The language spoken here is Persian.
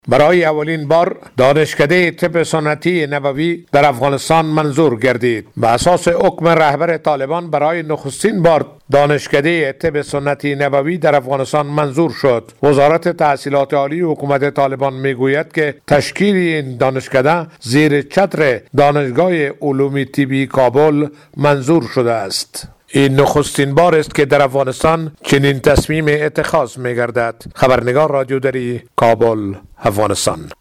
برای اولین بار دانشکده طب سنتی نبوی در افغانستان منظور گردید. به اساس حکم رهبر طالبان برای نخستین بار دانشکده طب سنتی نبوی در افغانستان منظور شد. وزارت تحصیلات عالی حکومت طالبان میگوید که تشکیل این دانشکده زیر چتر دانشگاه علوم طبی کابل منظور شده است. این نخستین بار است که در افغانستان چنین تصمیم اتخاذ می‌گردد. خبرنگار رادیو دری، کابل، افغانستان.